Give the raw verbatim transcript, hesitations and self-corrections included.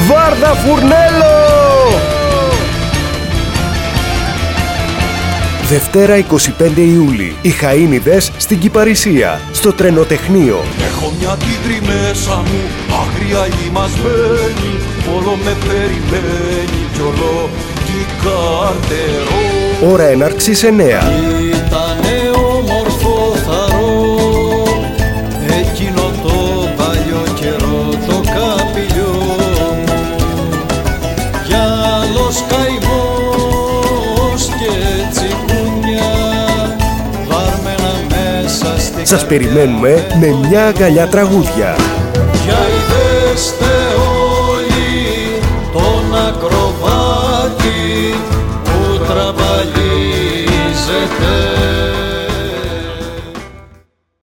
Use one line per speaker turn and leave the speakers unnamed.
Βάρδα Φουρνέλο! Δευτέρα εικοστή πέμπτη Ιούλη, οι Χαΐνιδες στην Κυπαρισία, στο Τρενοτεχνείο.
Έχω μια τίγρη μέσα μου, άγρια ημασμένη, όλο με περιμένει κι όλο τι καρτερό.
Ώρα έναρξης εννέα.
Ήτανε όμορφο θαρό, εκείνο το παλιό καιρό το καπηλιό μου, κι άλλος καημός και τσιπούνια βάρμενα μέσα στη.
Σας περιμένουμε με μια αγκαλιά τραγούδια.
Για είδεστε όλοι τον ακροβάτη που τραμπαλίζεται.